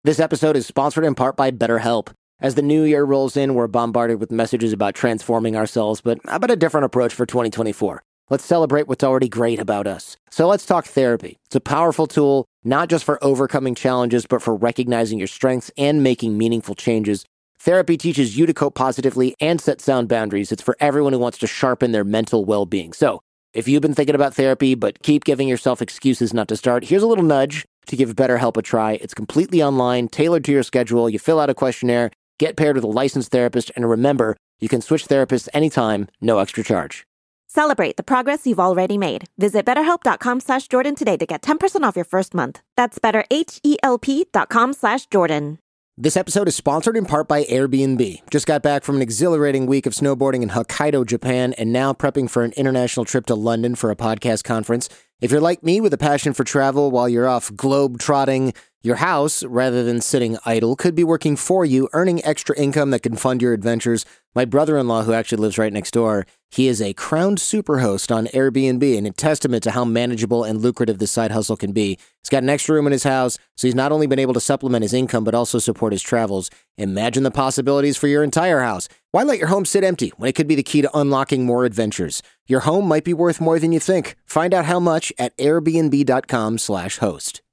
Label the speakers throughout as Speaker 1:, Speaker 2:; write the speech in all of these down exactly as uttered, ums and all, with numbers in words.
Speaker 1: This episode is sponsored in part by BetterHelp. As the new year rolls in, we're bombarded with messages about transforming ourselves, but how about a different approach for twenty twenty-four? Let's celebrate what's already great about us. So let's talk therapy. It's a powerful tool, not just for overcoming challenges, but for recognizing your strengths and making meaningful changes. Therapy teaches you to cope positively and set sound boundaries. It's for everyone who wants to sharpen their mental well-being. So if you've been thinking about therapy, but keep giving yourself excuses not to start, here's a little nudge to give BetterHelp a try. It's completely online, tailored to your schedule. You fill out a questionnaire, get paired with a licensed therapist, and remember, you can switch therapists anytime, no extra charge.
Speaker 2: Celebrate the progress you've already made. Visit betterhelp.com slash Jordan today to get ten percent off your first month. That's betterhelp.com slash Jordan.
Speaker 1: This episode is sponsored in part by Airbnb. Just got back from an exhilarating week of snowboarding in Hokkaido, Japan, and now prepping for an international trip to London for a podcast conference. If you're like me with a passion for travel while you're off globe-trotting, your house, rather than sitting idle, could be working for you, earning extra income that can fund your adventures. My brother-in-law, who actually lives right next door, he is a crowned superhost on Airbnb, and a testament to how manageable and lucrative this side hustle can be. He's got an extra room in his house, so he's not only been able to supplement his income, but also support his travels. Imagine the possibilities for your entire house. Why let your home sit empty when it could be the key to unlocking more adventures? Your home might be worth more than you think. Find out how much at airbnb.com slash host.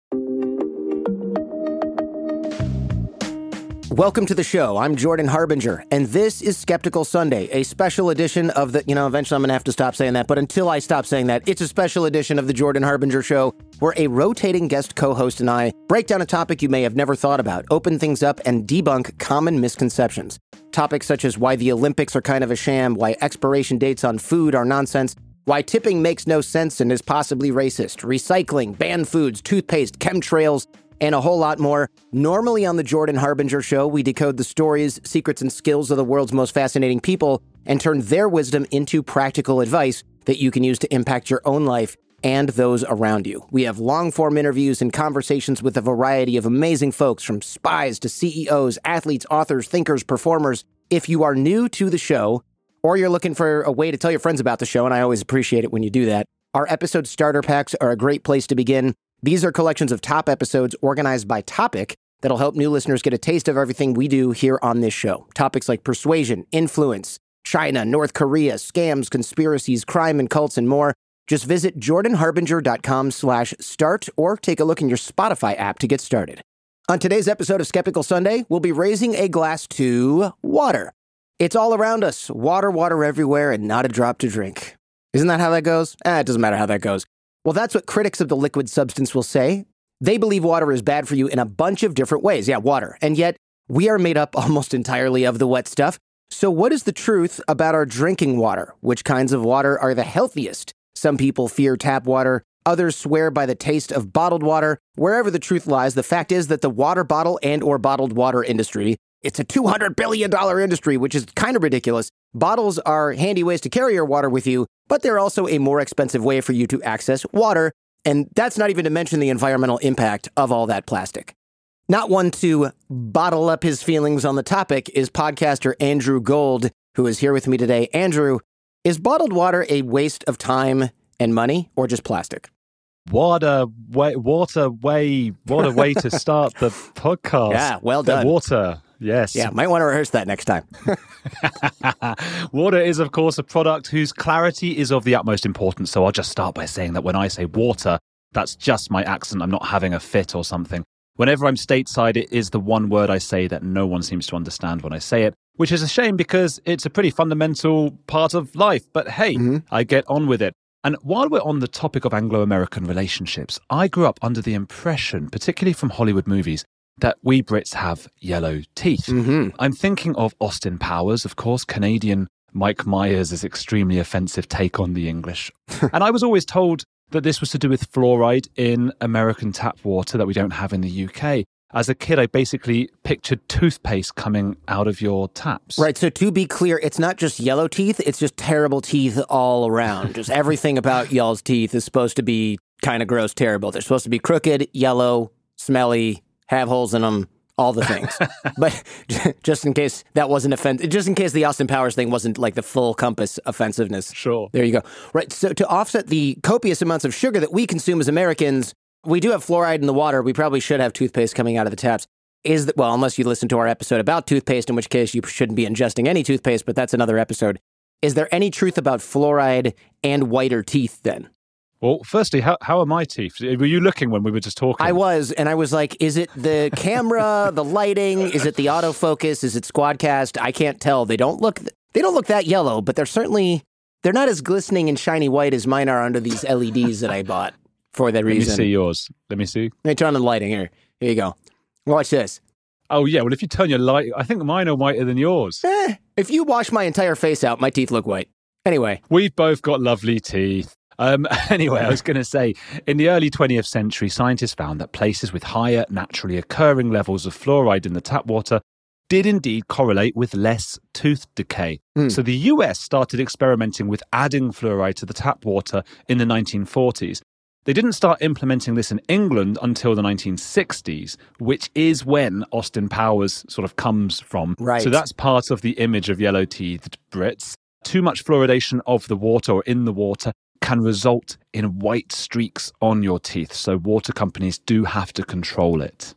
Speaker 1: Welcome to the show. I'm Jordan Harbinger, and this is Skeptical Sunday, a special edition of the, you know, eventually I'm going to have to stop saying that, but until I stop saying that, it's a special edition of the Jordan Harbinger Show, where a rotating guest co-host and I break down a topic you may have never thought about, open things up, and debunk common misconceptions. Topics such as why the Olympics are kind of a sham, why expiration dates on food are nonsense, why tipping makes no sense and is possibly racist, recycling, banned foods, toothpaste, chemtrails, and a whole lot more. Normally on the Jordan Harbinger Show, we decode the stories, secrets, and skills of the world's most fascinating people and turn their wisdom into practical advice that you can use to impact your own life and those around you. We have long-form interviews and conversations with a variety of amazing folks, from spies to C E Os, athletes, authors, thinkers, performers. If you are new to the show, or you're looking for a way to tell your friends about the show, and I always appreciate it when you do that, our episode starter packs are a great place to begin. These are collections of top episodes organized by topic that'll help new listeners get a taste of everything we do here on this show. Topics like persuasion, influence, China, North Korea, scams, conspiracies, crime and cults, and more. Just visit jordanharbinger.com slash start or take a look in your Spotify app to get started. On today's episode of Skeptical Sunday, we'll be raising a glass to water. It's all around us. Water, water everywhere, and not a drop to drink. Isn't that how that goes? Eh, it doesn't matter how that goes. Well, that's what critics of the liquid substance will say. They believe water is bad for you in a bunch of different ways. Yeah, water. And yet, we are made up almost entirely of the wet stuff. So what is the truth about our drinking water? Which kinds of water are the healthiest? Some people fear tap water. Others swear by the taste of bottled water. Wherever the truth lies, the fact is that the water bottle and or bottled water industry, it's a two hundred billion dollars industry, which is kind of ridiculous. Bottles are handy ways to carry your water with you, but they're also a more expensive way for you to access water. And that's not even to mention the environmental impact of all that plastic. Not one to bottle up his feelings on the topic is podcaster Andrew Gold, who is here with me today. Andrew, is bottled water a waste of time and money, or just plastic?
Speaker 3: What a way, what a way, what a way to start the podcast.
Speaker 1: Yeah, well done.
Speaker 3: The water, yes.
Speaker 1: Yeah, might want to rehearse that next time.
Speaker 3: Water is, of course, a product whose clarity is of the utmost importance. So I'll just start by saying that when I say water, that's just my accent. I'm not having a fit or something. Whenever I'm stateside, it is the one word I say that no one seems to understand when I say it, which is a shame because it's a pretty fundamental part of life. But hey, mm-hmm. I get on with it. And while we're on the topic of Anglo-American relationships, I grew up under the impression, particularly from Hollywood movies, that we Brits have yellow teeth.
Speaker 1: Mm-hmm.
Speaker 3: I'm thinking of Austin Powers, of course, Canadian Mike Myers' extremely offensive take on the English. And I was always told that this was to do with fluoride in American tap water that we don't have in the U K. As a kid, I basically pictured toothpaste coming out of your taps.
Speaker 1: Right. So to be clear, it's not just yellow teeth. It's just terrible teeth all around. Just everything about y'all's teeth is supposed to be kind of gross, terrible. They're supposed to be crooked, yellow, smelly, have holes in them, all the things. But just in case that wasn't offensive, just in case the Austin Powers thing wasn't like the full compass offensiveness.
Speaker 3: Sure.
Speaker 1: There you go. Right. So to offset the copious amounts of sugar that we consume as Americans, we do have fluoride in the water. We probably should have toothpaste coming out of the taps. Is that, well, unless you listen to our episode about toothpaste, in which case you shouldn't be ingesting any toothpaste, but that's another episode. Is there any truth about fluoride and whiter teeth then?
Speaker 3: Well, firstly, how how are my teeth? Were you looking when we were just talking?
Speaker 1: I was, and I was like, is it the camera, the lighting? Is it the autofocus? Is it Squadcast? I can't tell. They don't look they don't look that yellow, but they're certainly, they're not as glistening and shiny white as mine are under these L E Ds that I bought for that reason.
Speaker 3: Let me see yours. Let me see.
Speaker 1: Let me turn on the lighting here. Here you go. Watch this.
Speaker 3: Oh, yeah. Well, if you turn your light, I think mine are whiter than yours.
Speaker 1: Eh, if you wash my entire face out, my teeth look white. Anyway.
Speaker 3: We've both got lovely teeth. Um, anyway, I was going to say, in the early twentieth century, scientists found that places with higher naturally occurring levels of fluoride in the tap water did indeed correlate with less tooth decay. Mm. So the U S started experimenting with adding fluoride to the tap water in the nineteen forties. They didn't start implementing this in England until the nineteen sixties, which is when Austin Powers sort of comes from.
Speaker 1: Right.
Speaker 3: So that's part of the image of yellow-teethed Brits. Too much fluoridation of the water or in the water can result in white streaks on your teeth. So water companies do have to control it.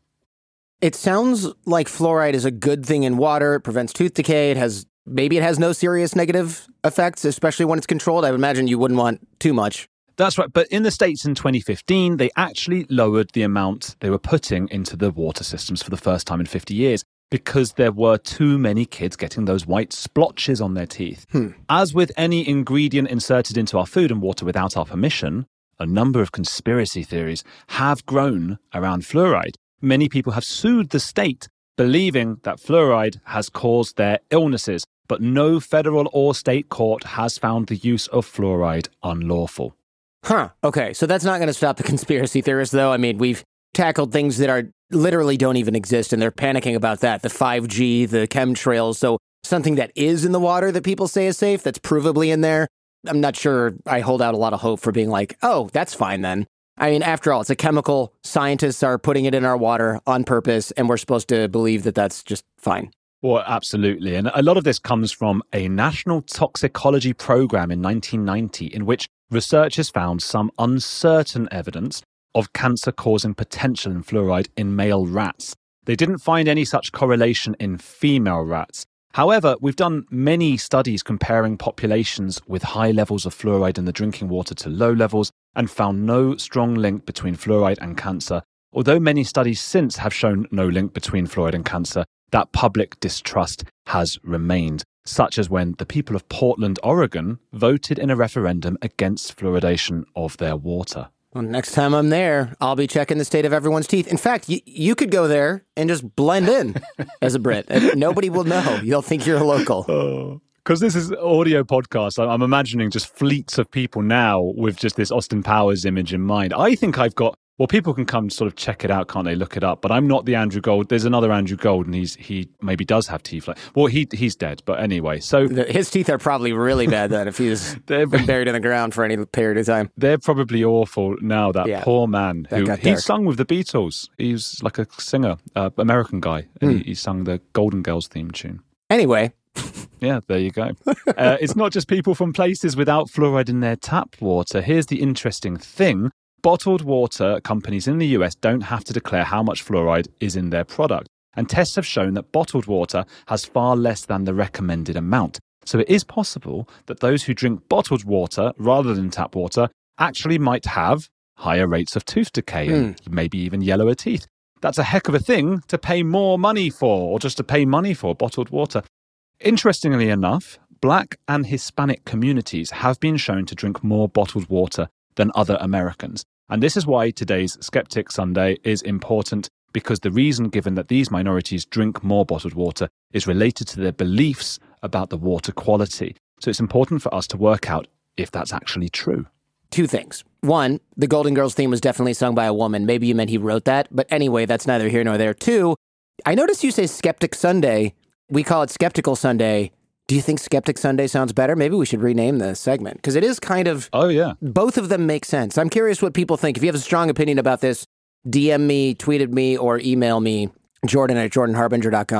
Speaker 1: It sounds like fluoride is a good thing in water. It prevents tooth decay. It has, maybe it has no serious negative effects, especially when it's controlled. I would imagine you wouldn't want too much.
Speaker 3: That's right. But in the States in twenty fifteen, they actually lowered the amount they were putting into the water systems for the first time in fifty years because there were too many kids getting those white splotches on their teeth.
Speaker 1: Hmm.
Speaker 3: As with any ingredient inserted into our food and water without our permission, a number of conspiracy theories have grown around fluoride. Many people have sued the state, believing that fluoride has caused their illnesses, but no federal or state court has found the use of fluoride unlawful.
Speaker 1: Huh. Okay. So that's not going to stop the conspiracy theorists, though. I mean, we've tackled things that are literally don't even exist, and they're panicking about that. The five G, the chemtrails. So something that is in the water that people say is safe, that's provably in there. I'm not sure I hold out a lot of hope for being like, oh, that's fine then. I mean, after all, it's a chemical. Scientists are putting it in our water on purpose, and we're supposed to believe that that's just fine.
Speaker 3: Well, absolutely. And a lot of this comes from a national toxicology program in nineteen ninety in which researchers found some uncertain evidence of cancer-causing potential in fluoride in male rats. They didn't find any such correlation in female rats. However, we've done many studies comparing populations with high levels of fluoride in the drinking water to low levels and found no strong link between fluoride and cancer. Although many studies since have shown no link between fluoride and cancer, that public distrust has remained, such as when the people of Portland, Oregon, voted in a referendum against fluoridation of their water.
Speaker 1: Well, next time I'm there, I'll be checking the state of everyone's teeth. In fact, y- you could go there and just blend in as a Brit. And nobody will know. You'll think you're a local.
Speaker 3: Oh. Because this is audio podcast, I'm imagining just fleets of people now with just this Austin Powers image in mind. I think I've got, well, people can come sort of check it out, can't they? Look it up. But I'm not the Andrew Gold. There's another Andrew Gold, and he's he maybe does have teeth like. Well, he he's dead. But anyway, so
Speaker 1: his teeth are probably really bad then if he's been buried in the ground for any period of time.
Speaker 3: They're probably awful now. That yeah, poor man who he sung with the Beatles. He was like a singer, uh, American guy, and mm. he, he sung the Golden Girls theme tune.
Speaker 1: Anyway.
Speaker 3: Yeah, there you go. Uh, it's not just people from places without fluoride in their tap water. Here's the interesting thing. Bottled water companies in the U S don't have to declare how much fluoride is in their product. And tests have shown that bottled water has far less than the recommended amount. So it is possible that those who drink bottled water rather than tap water actually might have higher rates of tooth decay mm. and maybe even yellower teeth. That's a heck of a thing to pay more money for, or just to pay money for bottled water. Interestingly enough, Black and Hispanic communities have been shown to drink more bottled water than other Americans. And this is why today's Skeptic Sunday is important, because the reason given that these minorities drink more bottled water is related to their beliefs about the water quality. So it's important for us to work out if that's actually true.
Speaker 1: Two things. One, the Golden Girls theme was definitely sung by a woman. Maybe you meant he wrote that. But anyway, that's neither here nor there. Two, I noticed you say Skeptic Sunday. We call it Skeptical Sunday. Do you think Skeptic Sunday sounds better? Maybe we should rename the segment, because it is kind of...
Speaker 3: Oh, yeah.
Speaker 1: Both of them make sense. I'm curious what people think. If you have a strong opinion about this, D M me, tweeted me, or email me, Jordan at jordan harbinger dot com.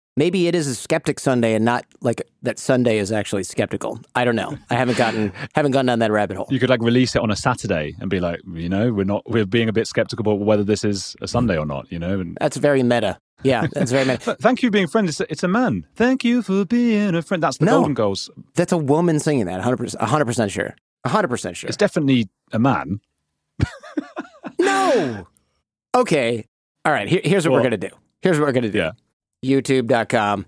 Speaker 1: Maybe it is a skeptic Sunday and not like that Sunday is actually skeptical. I don't know. I haven't gotten haven't gone down that rabbit hole.
Speaker 3: You could like release it on a Saturday and be like, you know, we're not we're being a bit skeptical about whether this is a Sunday or not, you know. And
Speaker 1: that's very meta. Yeah, that's very meta.
Speaker 3: Thank you for being a friend. It's a, it's a man. Thank you for being a friend. That's the
Speaker 1: no,
Speaker 3: Golden Girls.
Speaker 1: That's a woman singing that. one hundred percent, one hundred percent sure. one hundred percent sure.
Speaker 3: It's definitely a man.
Speaker 1: No. Okay. All right. Here, here's what well, we're going to do. Here's what we're going to do.
Speaker 3: Yeah.
Speaker 1: YouTube dot com.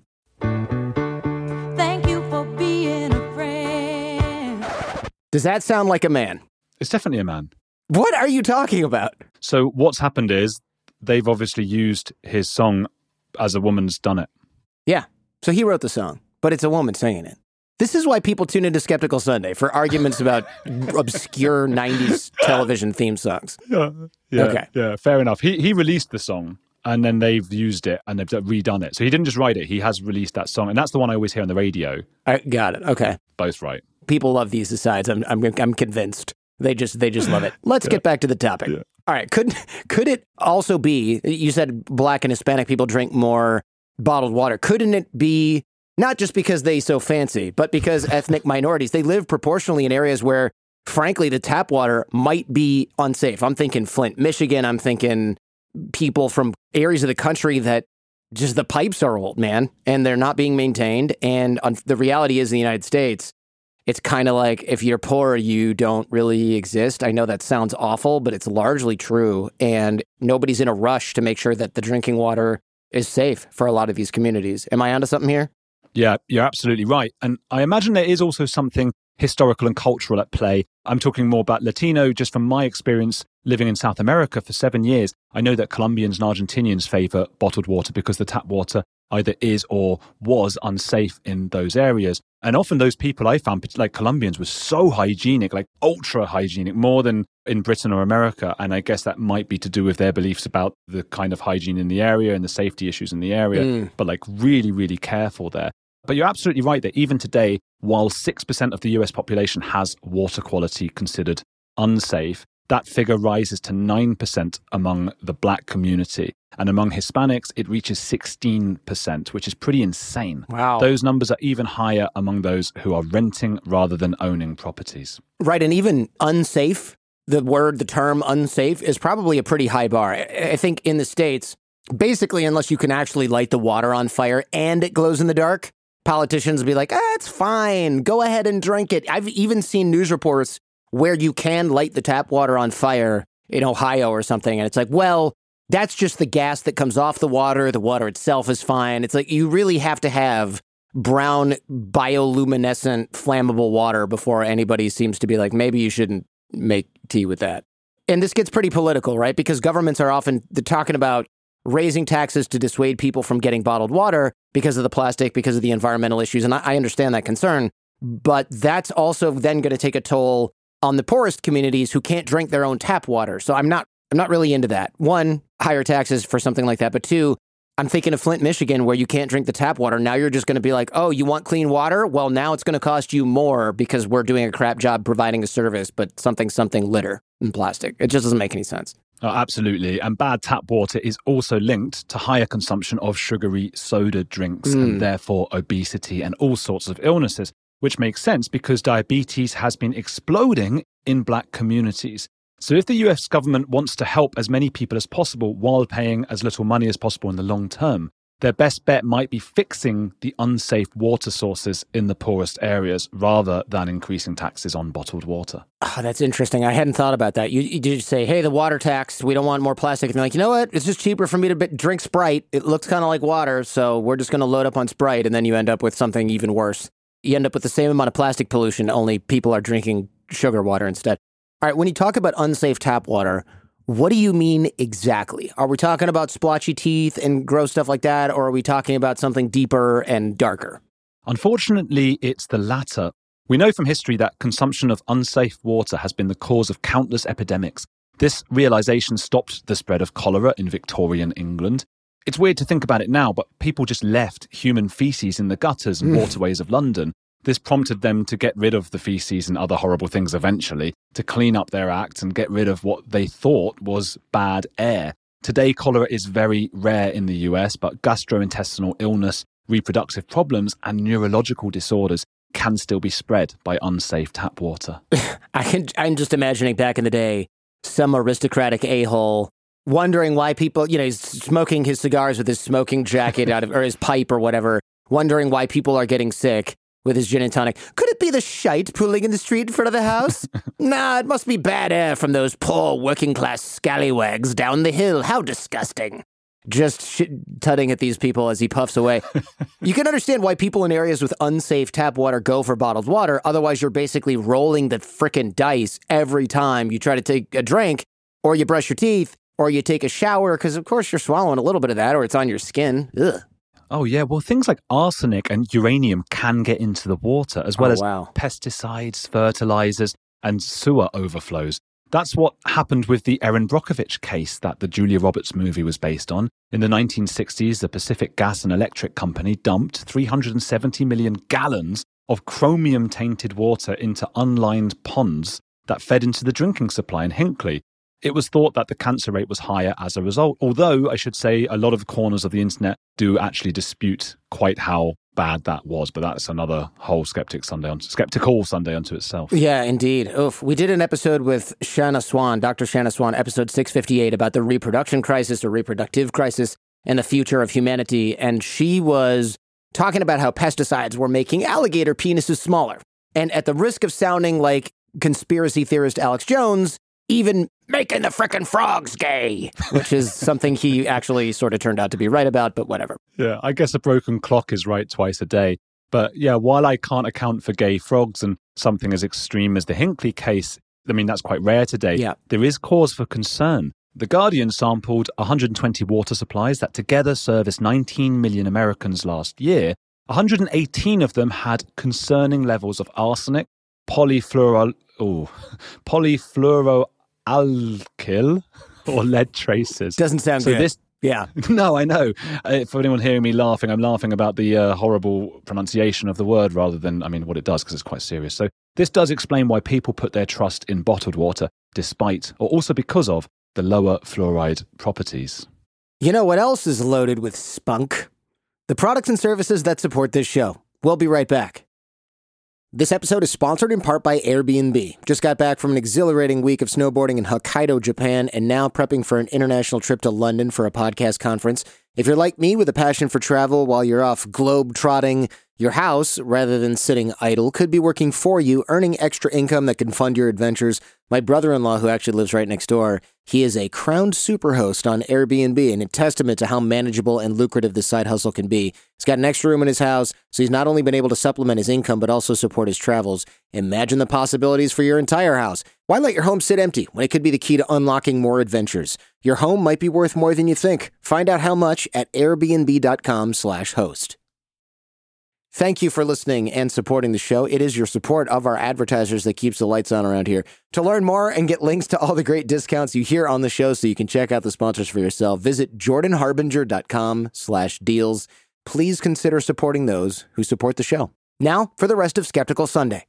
Speaker 4: Thank you for being a friend.
Speaker 1: Does that sound like a man?
Speaker 3: It's definitely a man.
Speaker 1: What are you talking about?
Speaker 3: So what's happened is they've obviously used his song as a woman's done it.
Speaker 1: Yeah. So he wrote the song, but it's a woman singing it. This is why people tune into Skeptical Sunday, for arguments about obscure nineties television theme songs.
Speaker 3: Yeah, yeah,
Speaker 1: okay.
Speaker 3: yeah, fair enough. He he released the song, and then they've used it, and they've redone it. So he didn't just write it, he has released that song, and that's the one I always hear on the radio.
Speaker 1: I got it, okay.
Speaker 3: Both right.
Speaker 1: People love these asides, I'm, I'm, I'm convinced. They just they just love it. Let's yeah. get back to the topic. Yeah. All right, could, could it also be, you said Black and Hispanic people drink more bottled water. Couldn't it be... Not just because they so fancy, but because ethnic minorities, they live proportionally in areas where, frankly, the tap water might be unsafe. I'm thinking Flint, Michigan. I'm thinking people from areas of the country that just the pipes are old, man, and they're not being maintained. And on, the reality is in the United States, it's kind of like if you're poor, you don't really exist. I know that sounds awful, but it's largely true. And nobody's in a rush to make sure that the drinking water is safe for a lot of these communities. Am I onto something here?
Speaker 3: Yeah, you're absolutely right. And I imagine there is also something historical and cultural at play. I'm talking more about Latino, just from my experience living in South America for seven years. I know that Colombians and Argentinians favor bottled water because the tap water either is or was unsafe in those areas. And often those people I found, like Colombians, were so hygienic, like ultra hygienic, more than in Britain or America. And I guess that might be to do with their beliefs about the kind of hygiene in the area and the safety issues in the area, mm. but like really, really careful there. But you're absolutely right that even today, while six percent of the U S population has water quality considered unsafe, that figure rises to nine percent among the Black community. And among Hispanics, it reaches sixteen percent, which is pretty insane.
Speaker 1: Wow.
Speaker 3: Those numbers are even higher among those who are renting rather than owning properties.
Speaker 1: Right. And even unsafe, the word, the term unsafe is probably a pretty high bar. I think in the States, basically, unless you can actually light the water on fire and it glows in the dark, politicians will be like, ah, it's fine. Go ahead and drink it. I've even seen news reports where you can light the tap water on fire in Ohio or something. And it's like, well, that's just the gas that comes off the water. The water itself is fine. It's like you really have to have brown, bioluminescent, flammable water before anybody seems to be like, maybe you shouldn't make tea with that. And this gets pretty political, right? Because governments are often they're talking about raising taxes to dissuade people from getting bottled water because of the plastic, because of the environmental issues. And I, I understand that concern. But that's also then going to take a toll on the poorest communities who can't drink their own tap water. So I'm not I'm not really into that. One, higher taxes for something like that. But two, I'm thinking of Flint, Michigan, where you can't drink the tap water. Now you're just going to be like, oh, you want clean water? Well, now it's going to cost you more because we're doing a crap job providing a service, but something, something litter in plastic. It just doesn't make any sense.
Speaker 3: Oh, absolutely. And bad tap water is also linked to higher consumption of sugary soda drinks mm. and therefore obesity and all sorts of illnesses, which makes sense because diabetes has been exploding in Black communities. So if the U S government wants to help as many people as possible while paying as little money as possible in the long term, their best bet might be fixing the unsafe water sources in the poorest areas rather than increasing taxes on bottled water.
Speaker 1: Oh, that's interesting. I hadn't thought about that. You, you did say, hey, the water tax, we don't want more plastic. And they're like, you know what? It's just cheaper for me to drink Sprite. It looks kind of like water, so we're just going to load up on Sprite. And then you end up with something even worse. You end up with the same amount of plastic pollution, only people are drinking sugar water instead. All right, when you talk about unsafe tap water, what do you mean exactly? Are we talking about splotchy teeth and gross stuff like that, or are we talking about something deeper and darker?
Speaker 3: Unfortunately, it's the latter. We know from history that consumption of unsafe water has been the cause of countless epidemics. This realization stopped the spread of cholera in Victorian England. It's weird to think about it now, but people just left human feces in the gutters and waterways of London. This prompted them to get rid of the feces and other horrible things eventually, to clean up their act and get rid of what they thought was bad air. Today, cholera is very rare in the U S, but gastrointestinal illness reproductive problems and neurological disorders can still be spread by unsafe tap water.
Speaker 1: I can, I'm just imagining back in the day, some aristocratic a-hole wondering why people, you know, he's smoking his cigars with his smoking jacket out of, or his pipe or whatever, wondering why people are getting sick with his gin and tonic. Could it be the shite pooling in the street in front of the house? Nah, it must be bad air from those poor working class scallywags down the hill. How disgusting. Just shit-tutting at these people as he puffs away. You can understand why people in areas with unsafe tap water go for bottled water. Otherwise, you're basically rolling the frickin' dice every time you try to take a drink, or you brush your teeth, or you take a shower, because of course you're swallowing a little bit of that, or it's on your skin. Ugh.
Speaker 3: Oh, yeah. Well, things like arsenic and uranium can get into the water, as well
Speaker 1: Oh,
Speaker 3: as
Speaker 1: wow.
Speaker 3: pesticides, fertilizers, and sewer overflows. That's what happened with the Erin Brockovich case that the Julia Roberts movie was based on. In the nineteen sixties, the Pacific Gas and Electric Company dumped three hundred seventy million gallons of chromium-tainted water into unlined ponds that fed into the drinking supply in Hinckley. It was thought that the cancer rate was higher as a result, although I should say a lot of corners of the internet do actually dispute quite how bad that was, but that's another whole Skeptic Sunday on, Skeptical Sunday unto itself.
Speaker 1: Yeah, indeed. Oof. We did an episode with Shanna Swan, Doctor Shanna Swan, episode six fifty-eight, about the reproduction crisis or reproductive crisis and the future of humanity, and she was talking about how pesticides were making alligator penises smaller. And at the risk of sounding like conspiracy theorist Alex Jones, even making the frickin' frogs gay, which is something he actually sort of turned out to be right about, but whatever.
Speaker 3: Yeah, I guess a broken clock is right twice a day. But yeah, while I can't account for gay frogs and something as extreme as the Hinckley case, I mean, that's quite rare today,
Speaker 1: Yeah.
Speaker 3: there is cause for concern. The Guardian sampled one hundred twenty water supplies that together serviced nineteen million Americans last year. one hundred eighteen of them had concerning levels of arsenic, polyfluoro, oh, polyfluoroalkyl, or lead traces.
Speaker 1: Doesn't sound
Speaker 3: so
Speaker 1: good.
Speaker 3: This,
Speaker 1: yeah.
Speaker 3: no, I know. Uh, for anyone hearing me laughing, I'm laughing about the uh, horrible pronunciation of the word rather than, I mean, what it does, because it's quite serious. So this does explain why people put their trust in bottled water, despite, or also because of, the lower fluoride properties.
Speaker 1: You know what else is loaded with spunk? The products and services that support this show. We'll be right back. This episode is sponsored in part by Airbnb. Just got back from an exhilarating week of snowboarding in Hokkaido, Japan, and now prepping for an international trip to London for a podcast conference. If you're like me with a passion for travel while you're off globe-trotting, your house, rather than sitting idle, could be working for you, earning extra income that can fund your adventures. My brother-in-law, who actually lives right next door, he is a crowned superhost on Airbnb, and a testament to how manageable and lucrative this side hustle can be. He's got an extra room in his house, so he's not only been able to supplement his income, but also support his travels. Imagine the possibilities for your entire house. Why let your home sit empty when it could be the key to unlocking more adventures? Your home might be worth more than you think. Find out how much at airbnb.com slash host. Thank you for listening and supporting the show. It is your support of our advertisers that keeps the lights on around here. To learn more and get links to all the great discounts you hear on the show so you can check out the sponsors for yourself, visit jordanharbinger.com slash deals. Please consider supporting those who support the show. Now for the rest of Skeptical Sunday.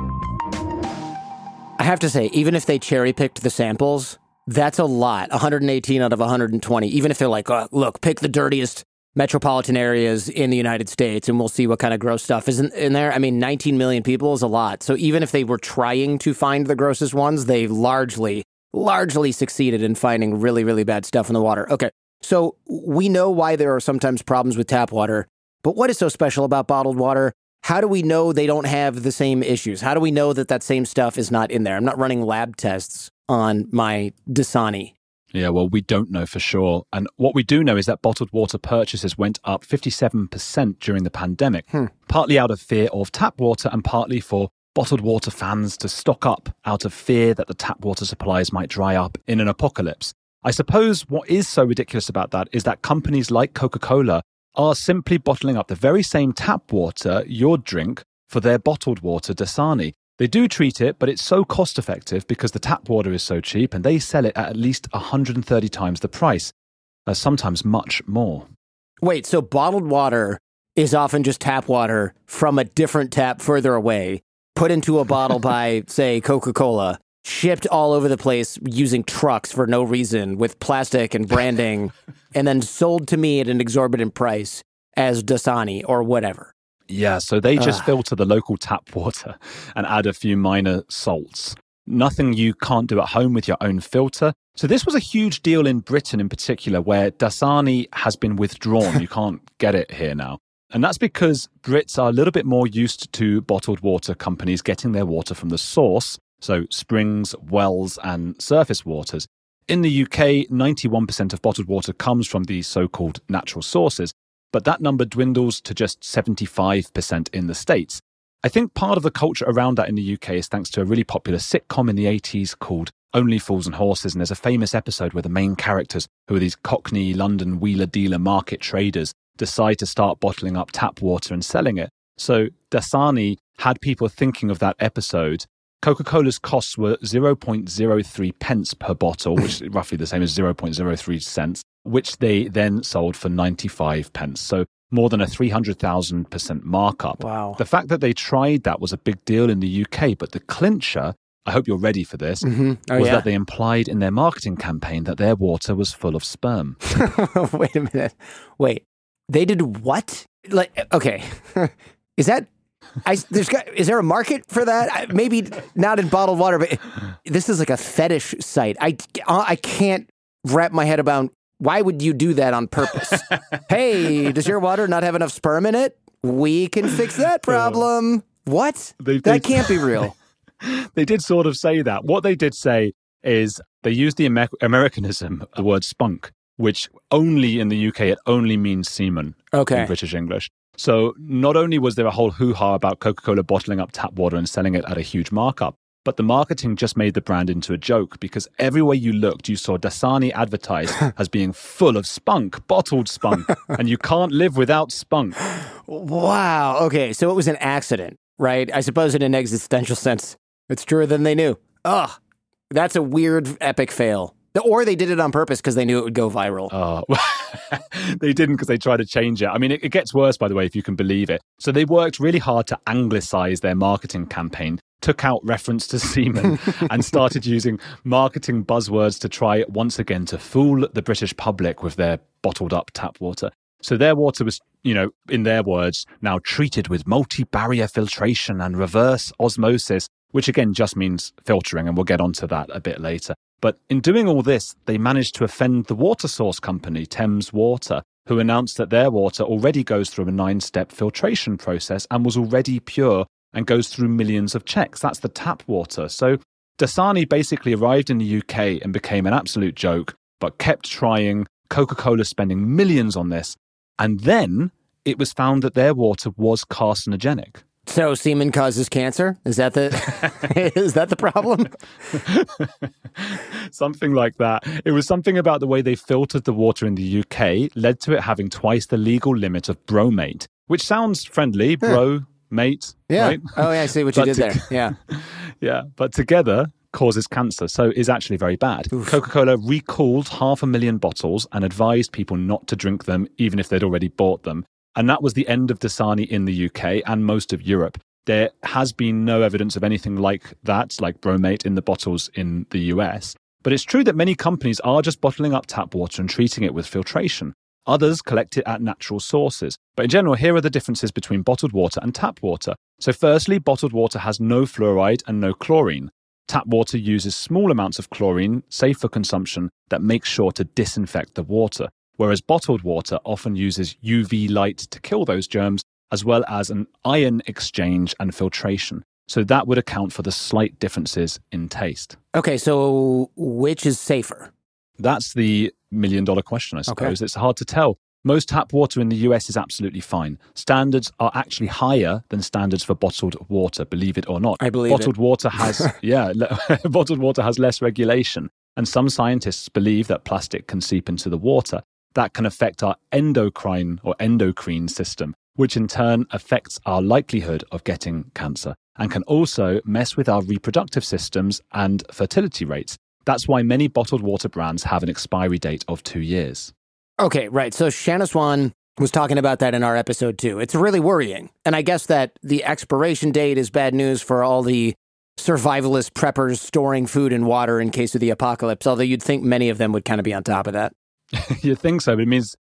Speaker 1: I have to say, even if they cherry-picked the samples, that's a lot. one hundred eighteen out of one hundred twenty. Even if they're like, oh, look, pick the dirtiest metropolitan areas in the United States and we'll see what kind of gross stuff is in, in there. I mean, nineteen million people is a lot. So even if they were trying to find the grossest ones, they largely, largely succeeded in finding really, really bad stuff in the water. Okay, so we know why there are sometimes problems with tap water, but what is so special about bottled water? How do we know they don't have the same issues? How do we know that that same stuff is not in there? I'm not running lab tests on my Dasani.
Speaker 3: Yeah, well, we don't know for sure. And what we do know is that bottled water purchases went up fifty-seven percent during the pandemic,
Speaker 1: Hmm.
Speaker 3: partly out of fear of tap water and partly for bottled water fans to stock up out of fear that the tap water supplies might dry up in an apocalypse. I suppose what is so ridiculous about that is that companies like Coca-Cola are simply bottling up the very same tap water you drink for their bottled water Dasani. They do treat it, but it's so cost effective because the tap water is so cheap and they sell it at at least one hundred thirty times the price, uh, sometimes much more.
Speaker 1: Wait, so bottled water is often just tap water from a different tap further away, put into a bottle by, say, Coca-Cola, shipped all over the place using trucks for no reason with plastic and branding, and then sold to me at an exorbitant price. as Dasani or whatever.
Speaker 3: Yeah, so they just
Speaker 1: Ugh.
Speaker 3: filter the local tap water and add a few minor salts. Nothing you can't do at home with your own filter. So this was a huge deal in Britain in particular, where Dasani has been withdrawn. You can't get it here now. And that's because Brits are a little bit more used to bottled water companies getting their water from the source, so springs, wells, and surface waters. In the U K, ninety-one percent of bottled water comes from these so-called natural sources, but that number dwindles to just seventy-five percent in the States. I think part of the culture around that in the U K is thanks to a really popular sitcom in the eighties called Only Fools and Horses, and there's a famous episode where the main characters, who are these Cockney London wheeler-dealer market traders, decide to start bottling up tap water and selling it. So Dasani had people thinking of that episode. Coca-Cola's costs were zero point zero three pence per bottle, which is roughly the same as zero point zero three cents, which they then sold for ninety-five pence. So more than a three hundred thousand percent markup.
Speaker 1: Wow.
Speaker 3: The fact that they tried that was a big deal in the U K, but the clincher, I hope you're ready for this,
Speaker 1: Mm-hmm. Oh,
Speaker 3: was
Speaker 1: yeah.
Speaker 3: that they implied in their marketing campaign that their water was full of sperm.
Speaker 1: Wait a minute. Wait. They did what? Like, okay. Is that... I, there's got, is there a market for that? I, maybe not in bottled water, but this is like a fetish site. I, I can't wrap my head around, why would you do that on purpose? Hey, does your water not have enough sperm in it? We can fix that problem. What?
Speaker 3: They
Speaker 1: that
Speaker 3: did-
Speaker 1: can't be real.
Speaker 3: They did sort of say that. What they did say is they used the Amer- Americanism, the word spunk, which only in the U K, it only means semen
Speaker 1: Okay.
Speaker 3: in British English. So not only was there a whole hoo-ha about Coca-Cola bottling up tap water and selling it at a huge markup, but the marketing just made the brand into a joke, because everywhere you looked, you saw Dasani advertised as being full of spunk, bottled spunk, and you can't live without spunk.
Speaker 1: Wow. Okay. So it was an accident, right? I suppose in an existential sense, it's truer than they knew. Ugh. That's a weird, epic fail. Or they did it on purpose because they knew it would go viral.
Speaker 3: Oh, they didn't, because they tried to change it. I mean, it, it gets worse, by the way, if you can believe it. So they worked really hard to anglicize their marketing campaign, took out reference to semen, and started using marketing buzzwords to try once again to fool the British public with their bottled up tap water. So their water was, you know, in their words, now treated with multi-barrier filtration and reverse osmosis, which again just means filtering, and we'll get onto that a bit later. But in doing all this, they managed to offend the water source company, Thames Water, who announced that their water already goes through a nine-step filtration process and was already pure and goes through millions of checks. That's the tap water. So Dasani basically arrived in the U K and became an absolute joke, but kept trying, Coca-Cola spending millions on this. And then it was found that their water was carcinogenic.
Speaker 1: So semen causes cancer? Is that the is that the problem?
Speaker 3: Something like that. It was something about the way they filtered the water in the U K led to it having twice the legal limit of bromate, which sounds friendly, bro, mate,
Speaker 1: Yeah.
Speaker 3: right?
Speaker 1: Oh, yeah, I see what you
Speaker 3: But
Speaker 1: did
Speaker 3: to-
Speaker 1: there. Yeah.
Speaker 3: Yeah, but together causes cancer, so is actually very bad. Coca-Cola recalled half a million bottles and advised people not to drink them, even if they'd already bought them. And that was the end of Dasani in the U K and most of Europe. There has been no evidence of anything like that, like bromate in the bottles in the U S. But it's true that many companies are just bottling up tap water and treating it with filtration. Others collect it at natural sources. But in general, here are the differences between bottled water and tap water. So firstly, bottled water has no fluoride and no chlorine. Tap water uses small amounts of chlorine, safe for consumption, that makes sure to disinfect the water. Whereas bottled water often uses U V light to kill those germs, as well as an ion exchange and filtration. So that would account for the slight differences in taste.
Speaker 1: Okay, so which is safer?
Speaker 3: That's the million dollar question, I suppose. It's hard to tell. Most tap water in the U S is absolutely fine. Standards are actually higher than standards for bottled water, believe it or not.
Speaker 1: I believe
Speaker 3: bottled
Speaker 1: it.
Speaker 3: water has, yeah, le- bottled water has less regulation. And some scientists believe that plastic can seep into the water. That can affect our endocrine or endocrine system, which in turn affects our likelihood of getting cancer and can also mess with our reproductive systems and fertility rates. That's why many bottled water brands have an expiry date of two years.
Speaker 1: Okay, right. So Shanna Swan was talking about that in our episode too. It's really worrying. And I guess that the expiration date is bad news for all the survivalist preppers storing food and water in case of the apocalypse, although you'd think many of them would kind of be on top of that.
Speaker 3: You think so, but it means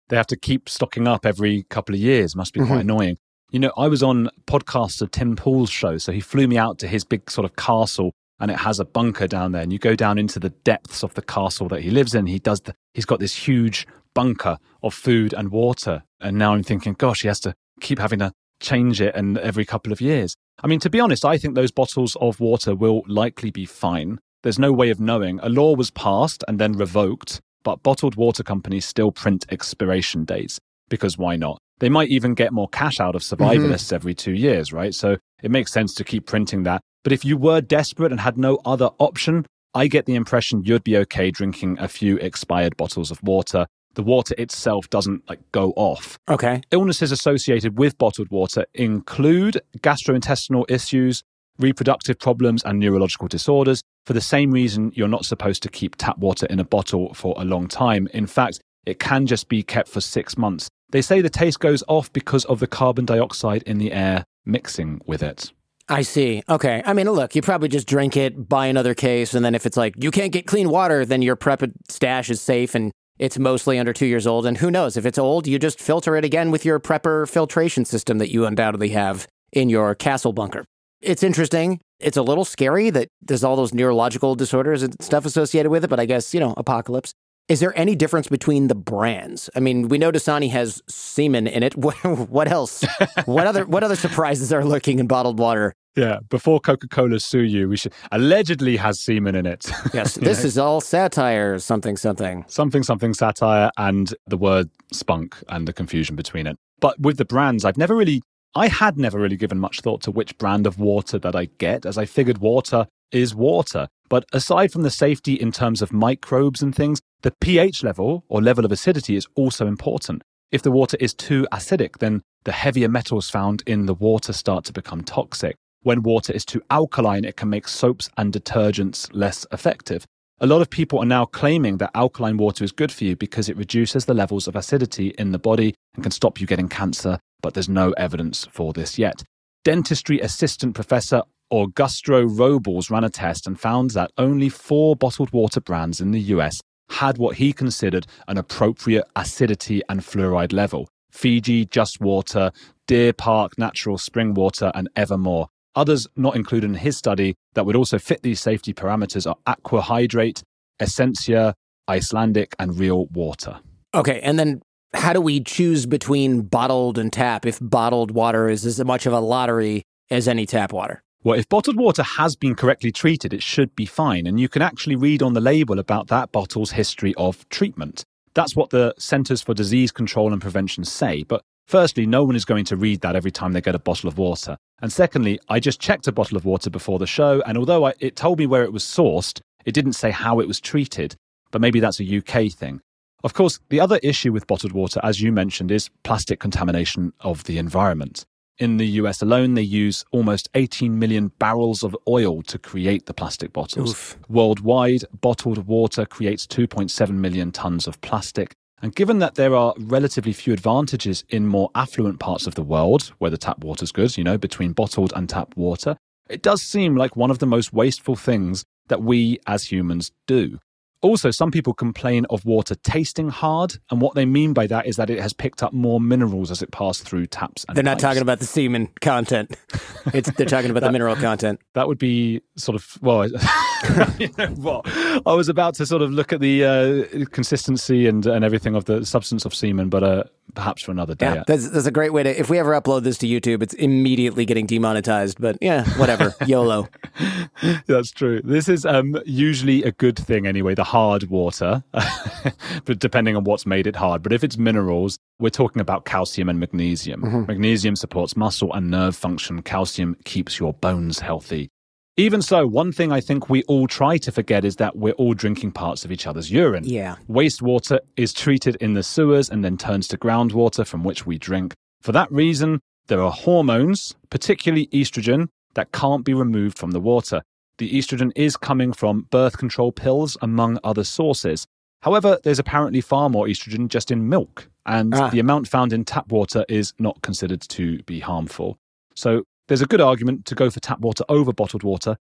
Speaker 3: they have to keep stocking up every couple of years. Must be quite mm-hmm. annoying. You know, I was on podcaster Tim Pool's show, so he flew me out to his big sort of castle, and it has a bunker down there, and you go down into the depths of the castle that he lives in. He does the, he's got this huge bunker of food and water, and now I'm thinking, gosh, he has to keep having to change it and every couple of years. I mean, to be honest, I think those bottles of water will likely be fine. There's no way of knowing. A law was passed and then revoked, but bottled water companies still print expiration dates, because why not? They might even get more cash out of survivalists mm-hmm. every two years, right? So it makes sense to keep printing that. But if you were desperate and had no other option, I get the impression you'd be okay drinking a few expired bottles of water. The water itself doesn't like go off.
Speaker 1: Okay.
Speaker 3: Illnesses associated with bottled water include gastrointestinal issues, reproductive problems, and neurological disorders. For the same reason, you're not supposed to keep tap water in a bottle for a long time. In fact, it can just be kept for six months. They say the taste goes off because of the carbon dioxide in the air mixing with it.
Speaker 1: I see. Okay. I mean, look, you probably just drink it, buy another case, and then if it's like, you can't get clean water, then your prep stash is safe and it's mostly under two years old. And who knows, if it's old, you just filter it again with your prepper filtration system that you undoubtedly have in your castle bunker. It's interesting. It's a little scary that there's all those neurological disorders and stuff associated with it, but I guess, you know, apocalypse. Is there any difference between the brands? I mean, we know Dasani has semen in it. What, what else? What other what other surprises are lurking in bottled water?
Speaker 3: Yeah, before Coca-Cola sue you, we should allegedly has semen in it.
Speaker 1: Yes, this know? is all satire, something, something.
Speaker 3: Something, something satire, and the word spunk and the confusion between it. But with the brands, I've never really, I had never really given much thought to which brand of water that I get, as I figured water is water. But aside from the safety in terms of microbes and things, the pH level or level of acidity is also important. If the water is too acidic, then the heavier metals found in the water start to become toxic. When water is too alkaline, it can make soaps and detergents less effective. A lot of people are now claiming that alkaline water is good for you because it reduces the levels of acidity in the body and can stop you getting cancer, but there's no evidence for this yet. Dentistry assistant professor Augustro Robles ran a test and found that only four bottled water brands in the U S had what he considered an appropriate acidity and fluoride level. Fiji, Just Water, Deer Park, Natural Spring Water, and Evermore. Others not included in his study that would also fit these safety parameters are Aqua Hydrate, Essentia, Icelandic, and Real Water.
Speaker 1: Okay, and then how do we choose between bottled and tap if bottled water is as much of a lottery as any tap water?
Speaker 3: Well, if bottled water has been correctly treated, it should be fine. And you can actually read on the label about that bottle's history of treatment. That's what the Centers for Disease Control and Prevention say. But firstly, no one is going to read that every time they get a bottle of water. And secondly, I just checked a bottle of water before the show, and although I, it told me where it was sourced, it didn't say how it was treated. But maybe that's a U K thing. Of course, the other issue with bottled water, as you mentioned, is plastic contamination of the environment. In the U S alone, they use almost eighteen million barrels of oil to create the plastic bottles.
Speaker 1: Oof.
Speaker 3: Worldwide, bottled water creates two point seven million tons of plastic. And given that there are relatively few advantages in more affluent parts of the world, where the tap water's good, you know, between bottled and tap water, it does seem like one of the most wasteful things that we as humans do. Also, some people complain of water tasting hard, and what they mean by that is that it has picked up more minerals as it passed through taps and
Speaker 1: They're not
Speaker 3: pipes.
Speaker 1: talking about the semen content. It's, they're talking about
Speaker 3: that,
Speaker 1: the mineral content.
Speaker 3: That would be sort of, well, you know what? I was about to sort of look at the uh, consistency and, and everything of the substance of semen, but uh, perhaps for another day.
Speaker 1: Yeah, that's, that's a great way to, if we ever upload this to YouTube, it's immediately getting demonetized, but yeah, whatever, YOLO.
Speaker 3: That's true. This is um, usually a good thing anyway, the hard water, but depending on what's made it hard. But if it's minerals, we're talking about calcium and magnesium. Mm-hmm. Magnesium supports muscle and nerve function. Calcium keeps your bones healthy. Even so, one thing I think we all try to forget is that we're all drinking parts of each other's urine.
Speaker 1: Yeah.
Speaker 3: Wastewater is treated in the sewers and then turns to groundwater from which we drink. For that reason, there are hormones, particularly estrogen, that can't be removed from the water. The estrogen is coming from birth control pills, among other sources. However, there's apparently far more estrogen just in milk, and ah. the amount found in tap water is not considered to be harmful. So there's a good argument to go for tap water over bottled water,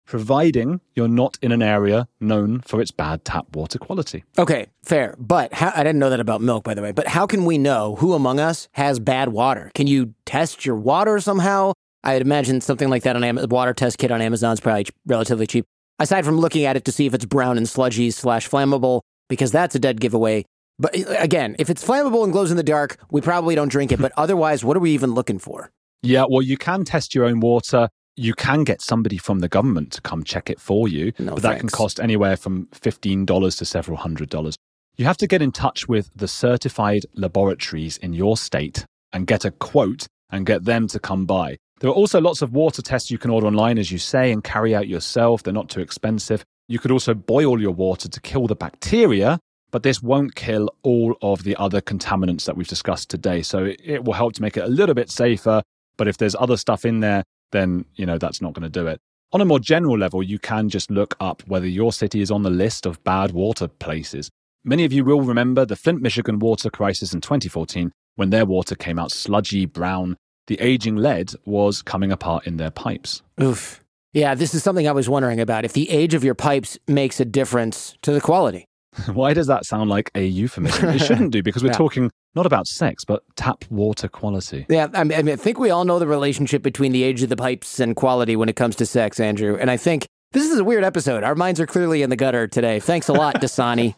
Speaker 3: providing you're not in an area known for its bad tap water quality.
Speaker 1: Okay, fair. But how, I didn't know that about milk, by the way. But how can we know who among us has bad water? Can you test your water somehow? I'd imagine something like that on Am- water test kit on Amazon is probably ch- relatively cheap. Aside from looking at it to see if it's brown and sludgy slash flammable, because that's a dead giveaway. But again, if it's flammable and glows in the dark, we probably don't drink it. But otherwise, what are we even looking for?
Speaker 3: Yeah, well, you can test your own water. You can get somebody from the government to come check it for you.
Speaker 1: No,
Speaker 3: but
Speaker 1: thanks.
Speaker 3: that can cost anywhere from fifteen dollars to several hundred dollars. You have to get in touch with the certified laboratories in your state and get a quote and get them to come by. There are also lots of water tests you can order online, as you say, and carry out yourself. They're not too expensive. You could also boil your water to kill the bacteria, but this won't kill all of the other contaminants that we've discussed today. So it, it will help to make it a little bit safer. But if there's other stuff in there, then, you know, that's not going to do it. On a more general level, you can just look up whether your city is on the list of bad water places. Many of you will remember the Flint, Michigan water crisis in twenty fourteen, when their water came out sludgy, brown. The aging lead was coming apart in their pipes.
Speaker 1: Oof. Yeah, this is something I was wondering about. If the age of your pipes makes a difference to the quality.
Speaker 3: Why does that sound like a euphemism? It shouldn't do, because we're
Speaker 1: Yeah.
Speaker 3: talking not about sex, but tap water quality.
Speaker 1: Yeah, I mean, I mean, I think we all know the relationship between the age of the pipes and quality when it comes to sex, Andrew. And I think this is a weird episode. Our minds are clearly in the gutter today. Thanks a lot, Dasani.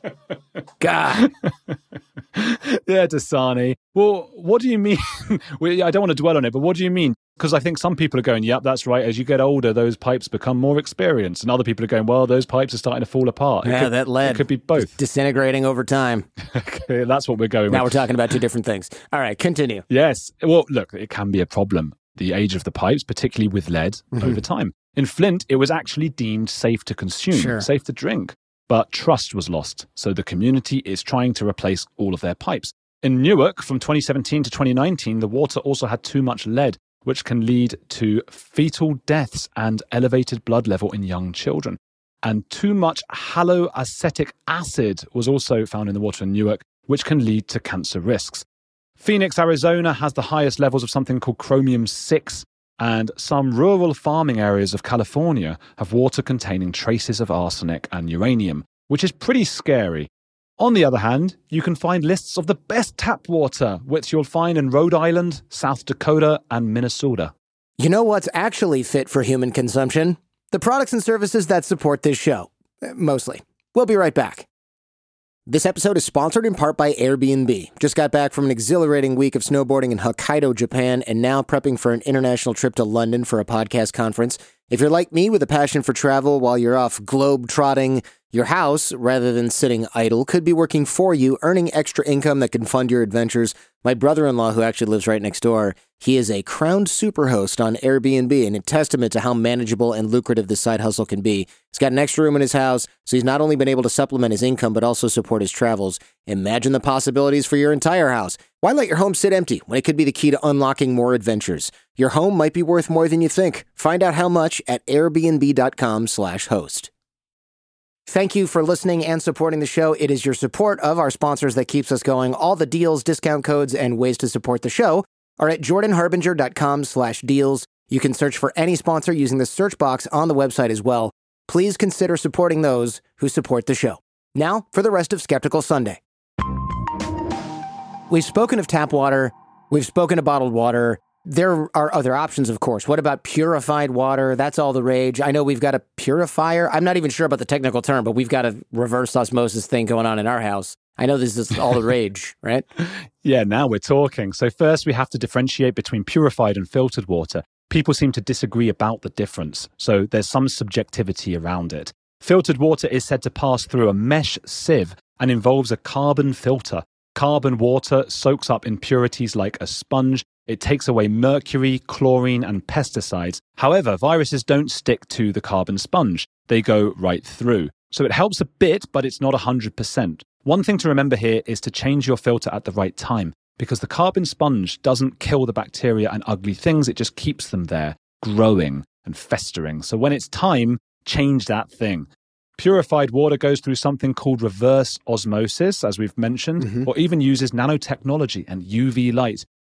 Speaker 1: God.
Speaker 3: Yeah, Dasani. Well, what do you mean? Well, I don't want to dwell on it, but what do you mean? Because I think some people are going, yep, that's right. As you get older, those pipes become more experienced. And other people are going, well, those pipes are starting to fall apart. It
Speaker 1: Yeah,
Speaker 3: could,
Speaker 1: that lead.
Speaker 3: It could be both.
Speaker 1: Disintegrating over time.
Speaker 3: Okay, that's what we're going
Speaker 1: Now
Speaker 3: with.
Speaker 1: we're talking about two different things. All right, continue.
Speaker 3: Yes. Well, look, it can be a problem. The age of the pipes, particularly with lead,
Speaker 1: Mhm.
Speaker 3: over time. In Flint, it was actually deemed safe to consume,
Speaker 1: Sure.
Speaker 3: safe to drink. But trust was lost. So the community is trying to replace all of their pipes. In Newark, from twenty seventeen to twenty nineteen, the water also had too much lead, which can lead to fetal deaths and elevated blood level in young children. And too much haloacetic acid was also found in the water in Newark, which can lead to cancer risks. Phoenix, Arizona has the highest levels of something called chromium six, and some rural farming areas of California have water containing traces of arsenic and uranium, which is pretty scary. On the other hand, you can find lists of the best tap water, which you'll find in Rhode Island, South Dakota, and Minnesota.
Speaker 1: You know what's actually fit for human consumption? The products and services that support this show. Uh, Mostly. We'll be right back. This episode is sponsored in part by Airbnb. Just got back from an exhilarating week of snowboarding in Hokkaido, Japan, and now prepping for an international trip to London for a podcast conference. If you're like me with a passion for travel while you're off globe-trotting, your house, rather than sitting idle, could be working for you, earning extra income that can fund your adventures. My brother-in-law, who actually lives right next door, he is a crowned superhost on Airbnb, and a testament to how manageable and lucrative this side hustle can be. He's got an extra room in his house, so he's not only been able to supplement his income, but also support his travels. Imagine the possibilities for your entire house. Why let your home sit empty when it could be the key to unlocking more adventures? Your home might be worth more than you think. Find out how much at airbnb.com slash host. Thank you for listening and supporting the show. It is your support of our sponsors that keeps us going. All the deals, discount codes, and ways to support the show are at jordanharbinger.com slash deals. You can search for any sponsor using the search box on the website as well. Please consider supporting those who support the show. Now for the rest of Skeptical Sunday. We've spoken of tap water. We've spoken of bottled water. There are other options, of course. What about purified water? That's all the rage. I know we've got a purifier. I'm not even sure about the technical term, but we've got a reverse osmosis thing going on in our house. I know this is all the rage, right?
Speaker 3: Yeah, now we're talking. So first we have to differentiate between purified and filtered water. People seem to disagree about the difference, so there's some subjectivity around it. Filtered water is said to pass through a mesh sieve and involves a carbon filter. Carbon water soaks up impurities like a sponge. It takes away mercury, chlorine, and pesticides. However, viruses don't stick to the carbon sponge. They go right through. So it helps a bit, but it's not one hundred percent. One thing to remember here is to change your filter at the right time, because the carbon sponge doesn't kill the bacteria and ugly things. It just keeps them there, growing and festering. So when it's time, change that thing. Purified water goes through something called reverse osmosis, as we've mentioned,
Speaker 1: Mm-hmm.
Speaker 3: or even uses nanotechnology and U V light.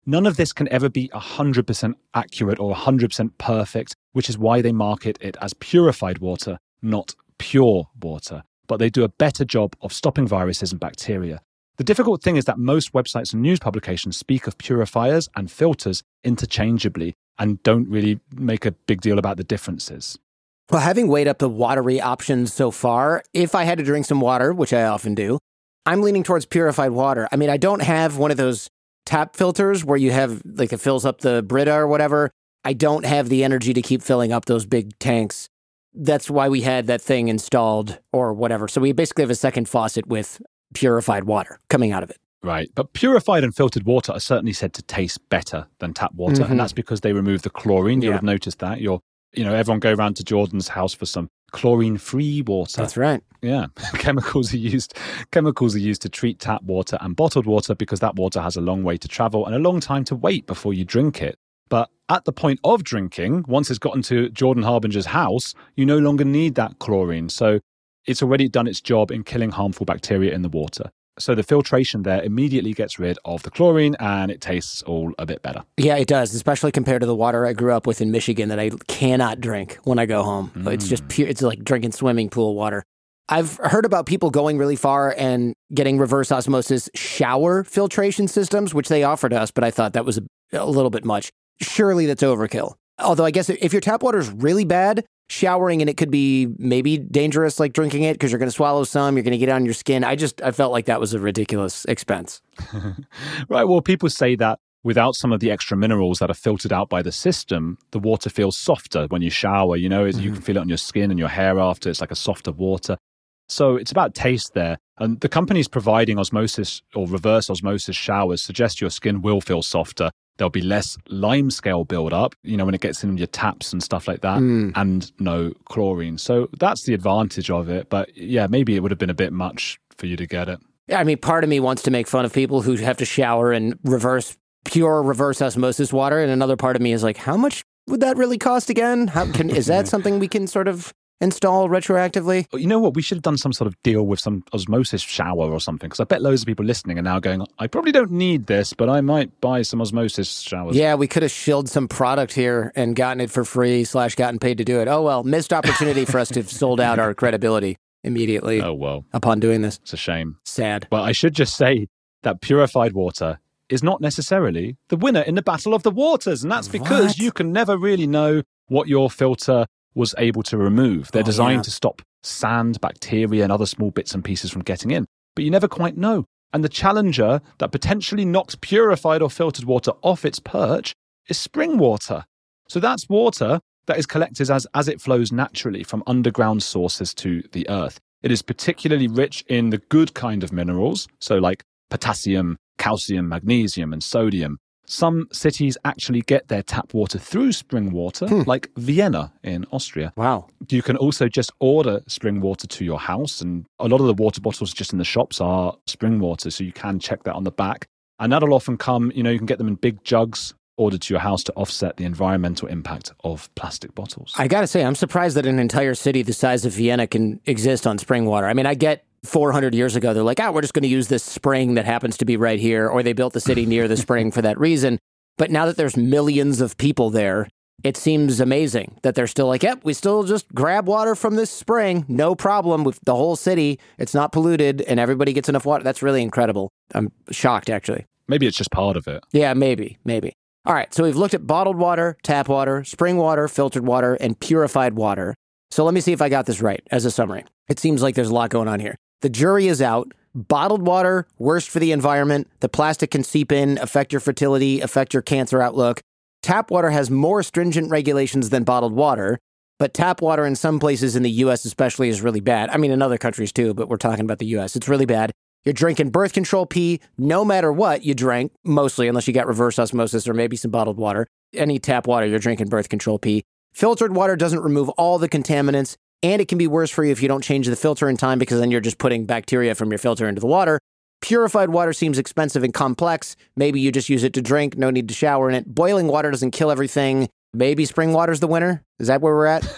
Speaker 3: None of this can ever be one hundred percent accurate or one hundred percent perfect, which is why they market it as purified water, not pure water. But they do a better job of stopping viruses and bacteria. The difficult thing is that most websites and news publications speak of purifiers and filters interchangeably and don't really make a big deal about the differences.
Speaker 1: Well, having weighed up the watery options so far, if I had to drink some water, which I often do, I'm leaning towards purified water. I mean, I don't have one of those tap filters where you have, like, it fills up the Brita or whatever. I don't have the energy to keep filling up those big tanks. That's why we had that thing installed or whatever. So we basically have a second faucet with purified water coming out of it.
Speaker 3: Right. But purified and filtered water are certainly said to taste better than tap water.
Speaker 1: Mhm.
Speaker 3: And that's because they remove the chlorine. You'll
Speaker 1: Yeah.
Speaker 3: have noticed that. You're, you know, everyone go around to Jordan's house for some chlorine-free water.
Speaker 1: That's right.
Speaker 3: Yeah. chemicals are used chemicals are used to treat tap water and bottled water because that water has a long way to travel and a long time to wait before you drink it. But at the point of drinking, once it's gotten to Jordan Harbinger's house, you no longer need that chlorine. So it's already done its job in killing harmful bacteria in the water. So the filtration there immediately gets rid of the chlorine and it tastes all a bit better.
Speaker 1: Yeah, it does, especially compared to the water I grew up with in Michigan that I cannot drink when I go home.
Speaker 3: Mm.
Speaker 1: It's just pure, it's like drinking swimming pool water. I've heard about people going really far and getting reverse osmosis shower filtration systems, which they offered us, but I thought that was a, a little bit much. Surely that's overkill. Although I guess if your tap water is really bad, showering in it could be maybe dangerous, like drinking it, because you're going to swallow some, you're going to get it on your skin. I just, I felt like that was a ridiculous expense.
Speaker 3: Right. Well, people say that without some of the extra minerals that are filtered out by the system, the water feels softer when you shower. You know, mm-hmm. You can feel it on your skin and your hair after. It's like a softer water. So it's about taste there. And the companies providing osmosis or reverse osmosis showers suggest your skin will feel softer. There'll be less limescale buildup, you know, when it gets in your taps and stuff like that,
Speaker 1: Mm.
Speaker 3: and no chlorine. So that's the advantage of it. But yeah, maybe it would have been a bit much for you to get it.
Speaker 1: Yeah, I mean, part of me wants to make fun of people who have to shower in reverse, pure reverse osmosis water. And another part of me is like, how much would that really cost again? How can, is that something we can sort of install retroactively?
Speaker 3: You know what? We should have done some sort of deal with some osmosis shower or something, because I bet loads of people listening are now going, I probably don't need this, but I might buy some osmosis showers.
Speaker 1: Yeah, we could have shilled some product here and gotten it for free slash gotten paid to do it. Oh, well, missed opportunity for us to have sold out our credibility immediately
Speaker 3: Oh, well,
Speaker 1: upon doing this.
Speaker 3: it's a shame.
Speaker 1: Sad.
Speaker 3: But I should just say that purified water is not necessarily the winner in the battle of the waters. And that's because
Speaker 1: What?
Speaker 3: you can never really know what your filter was able to remove. They're
Speaker 1: Oh,
Speaker 3: designed
Speaker 1: yeah.
Speaker 3: to stop sand, bacteria, and other small bits and pieces from getting in. But you never quite know. And the challenger that potentially knocks purified or filtered water off its perch is spring water. So that's water that is collected as, as it flows naturally from underground sources to the earth. It is particularly rich in the good kind of minerals, so like potassium, calcium, magnesium, and sodium. Some cities actually get their tap water through spring water,
Speaker 1: Hmm.
Speaker 3: like Vienna in Austria.
Speaker 1: Wow.
Speaker 3: You can also just order spring water to your house, and a lot of the water bottles just in the shops are spring water, so you can check that on the back. And that'll often come, you know, you can get them in big jugs ordered to your house to offset the environmental impact of plastic bottles.
Speaker 1: I got to say, I'm surprised that an entire city the size of Vienna can exist on spring water. I mean, I get four hundred years ago, they're like, ah, we're just going to use this spring that happens to be right here, or they built the city near the spring for that reason. But now that there's millions of people there, it seems amazing that they're still like, yep, we still just grab water from this spring, no problem with the whole city. It's not polluted and everybody gets enough water. That's really incredible. I'm shocked, actually.
Speaker 3: Maybe it's just part of it.
Speaker 1: Yeah, maybe, maybe. All right, so we've looked at bottled water, tap water, spring water, filtered water, and purified water. So let me see if I got this right as a summary. It seems like there's a lot going on here. The jury is out. Bottled water, worst for the environment. The plastic can seep in, affect your fertility, affect your cancer outlook. Tap water has more stringent regulations than bottled water, but tap water in some places in the U S especially is really bad. I mean, in other countries too, but we're talking about the U S. It's really bad. You're drinking birth control pee no matter what you drink, mostly, unless you got reverse osmosis or maybe some bottled water. Any tap water, you're drinking birth control pee. Filtered water doesn't remove all the contaminants, and it can be worse for you if you don't change the filter in time, because then you're just putting bacteria from your filter into the water. Purified water seems expensive and complex. Maybe you just use it to drink, no need to shower in it. Boiling water doesn't kill everything. maybe spring water's the winner? Is that where we're at?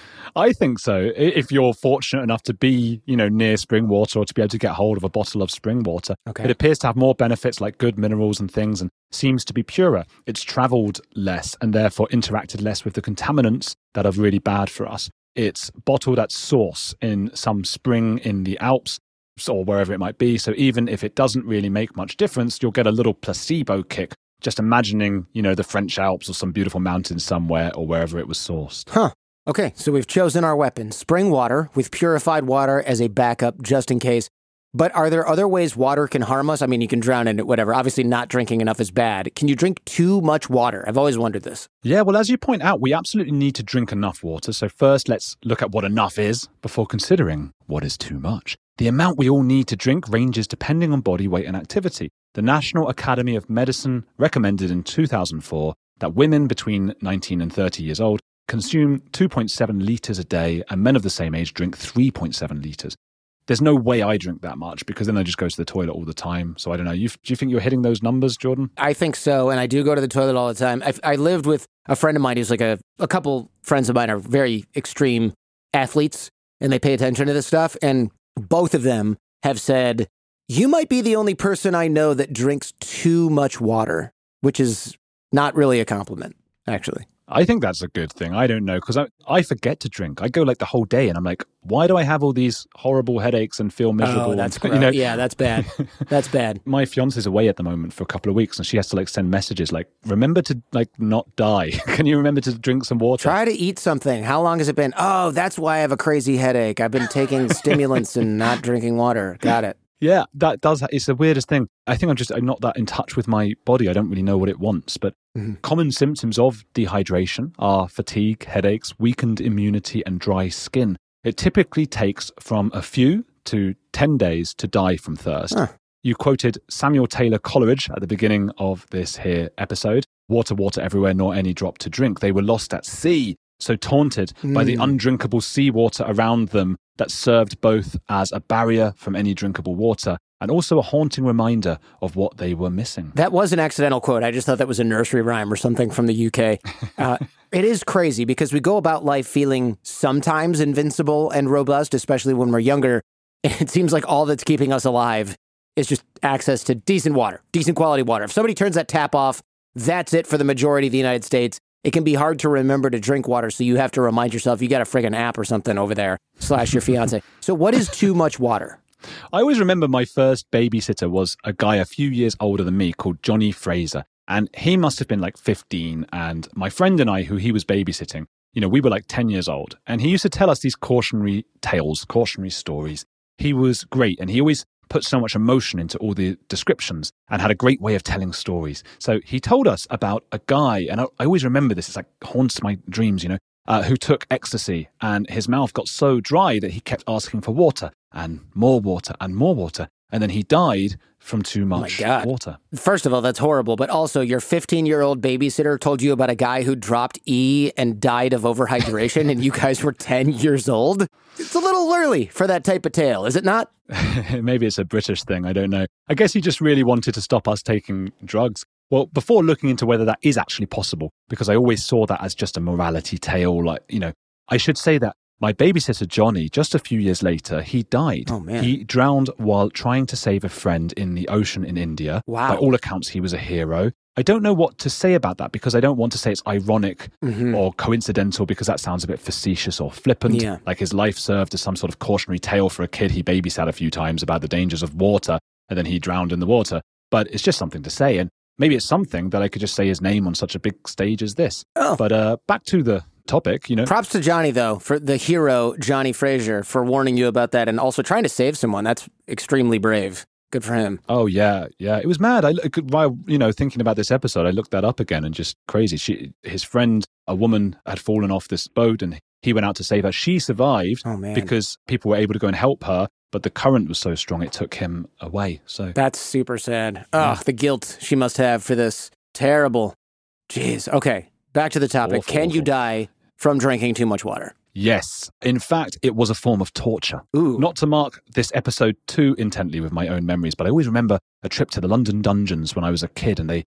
Speaker 3: I think so. I- If you're fortunate enough to be, you know, near spring water or to be able to get hold of a bottle of spring water,
Speaker 1: Okay.
Speaker 3: it appears to have more benefits like good minerals and things and seems to be purer. It's traveled less and therefore interacted less with the contaminants that are really bad for us. It's bottled at source in some spring in the Alps or wherever it might be. So even if it doesn't really make much difference, you'll get a little placebo kick just imagining, you know, the French Alps or some beautiful mountains somewhere or wherever it was sourced.
Speaker 1: Huh. Okay, so we've chosen our weapon, spring water with purified water as a backup just in case. But are there other ways water can harm us? I mean, you can drown in it, whatever. Obviously, not drinking enough is bad. Can you drink too much water? I've always wondered this.
Speaker 3: Yeah, well, as you point out, we absolutely need to drink enough water. So first, let's look at what enough is before considering what is too much. The amount we all need to drink ranges depending on body weight and activity. The National Academy of Medicine recommended in two thousand four that women between nineteen and thirty years old consume two point seven litres a day and men of the same age drink three point seven litres. There's no way I drink that much because then I just go to the toilet all the time. So I don't know. You, do you think you're hitting those numbers, Jordan?
Speaker 1: I think so, and I do go to the toilet all the time. I, I lived with a friend of mine who's like a, a couple friends of mine are very extreme athletes, and they pay attention to this stuff, and both of them have said, you might be the only person I know that drinks too much water, which is not really a compliment, actually.
Speaker 3: I think that's a good thing. I don't know, because I, I forget to drink. I go like the whole day and I'm like, why do I have all these horrible headaches and feel miserable?
Speaker 1: Oh, that's
Speaker 3: and,
Speaker 1: gross.
Speaker 3: you know,
Speaker 1: Yeah, that's bad. That's bad.
Speaker 3: My fiance's away at the moment for a couple of weeks and she has to like send messages like, remember to like not die. Can you remember to drink some water?
Speaker 1: Try to eat something. How long has it been? Oh, that's why I have a crazy headache. I've been taking stimulants and not drinking water. Got it.
Speaker 3: Yeah, that does. It's the weirdest thing. I think I'm just I'm not that in touch with my body. I don't really know what it wants. But
Speaker 1: Mm-hmm.
Speaker 3: common symptoms of dehydration are fatigue, headaches, weakened immunity, and dry skin. It typically takes from a few to ten days to die from thirst.
Speaker 1: Huh.
Speaker 3: You quoted Samuel Taylor Coleridge at the beginning of this here episode. Water, water everywhere, nor any drop to drink. They were lost at sea, so taunted by the
Speaker 1: Mm.
Speaker 3: undrinkable seawater around them that served both as a barrier from any drinkable water and also a haunting reminder of what they were missing.
Speaker 1: That was an accidental quote. I just thought that was a nursery rhyme or something from the U K. Uh, it is crazy because we go about life feeling sometimes invincible and robust, especially when we're younger. And it seems like all that's keeping us alive is just access to decent water, decent quality water. If somebody turns that tap off, that's it for the majority of the United States. It can be hard to remember to drink water, so you have to remind yourself you got a friggin' app or something over there, slash your fiance. So what is too much water?
Speaker 3: I always remember my first babysitter was a guy a few years older than me called Johnny Fraser. And he must have been like fifteen. And my friend and I, who he was babysitting, you know, we were like ten years old. And he used to tell us these cautionary tales, cautionary stories. He was great. And he always put so much emotion into all the descriptions and had a great way of telling stories. So he told us about a guy, and I, I always remember this, it's like haunts my dreams, you know, uh, who took ecstasy and his mouth got so dry that he kept asking for water and more water and more water. And then he died from too much
Speaker 1: God.
Speaker 3: water.
Speaker 1: First of all, that's horrible. But also, your fifteen-year-old babysitter told you about a guy who dropped E and died of overhydration, and you guys were ten years old? It's a little early for that type of tale, is it not?
Speaker 3: Maybe it's a British thing, I don't know. I guess he just really wanted to stop us taking drugs. Well, before looking into whether that is actually possible, because I always saw that as just a morality tale, like, you know, I should say that my babysitter, Johnny, just a few years later, he died.
Speaker 1: Oh, man.
Speaker 3: He drowned while trying to save a friend in the ocean in India.
Speaker 1: Wow.
Speaker 3: By all accounts, he was a hero. I don't know what to say about that because I don't want to say it's ironic
Speaker 1: Mm-hmm.
Speaker 3: or coincidental because that sounds a bit facetious or flippant.
Speaker 1: Yeah.
Speaker 3: Like his life served as some sort of cautionary tale for a kid he babysat a few times about the dangers of water and then he drowned in the water. But it's just something to say. And maybe it's something that I could just say his name on such a big stage as this.
Speaker 1: Oh.
Speaker 3: But uh, back to the topic, you know.
Speaker 1: Props to Johnny, though, for the hero, Johnny Fraser, for warning you about that and also trying to save someone. That's extremely brave. Good for him.
Speaker 3: Oh, yeah, yeah. It was mad. I, while, you know, thinking about this episode, I looked that up again and just crazy. She, his friend, a woman, had fallen off this boat and he went out to save her. She survived
Speaker 1: Oh, man.
Speaker 3: because people were able to go and help her, but the current was so strong it took him away. So
Speaker 1: That's super sad. Ugh, the guilt she must have for this. Terrible. Jeez. Okay, back to the topic.
Speaker 3: Awful,
Speaker 1: Can you
Speaker 3: awful.
Speaker 1: die from drinking too much water?
Speaker 3: yes, in fact, it was a form of torture.
Speaker 1: Ooh.
Speaker 3: Not to mark this episode too intently with my own memories, but I always remember a trip to the London dungeons when I was a kid and they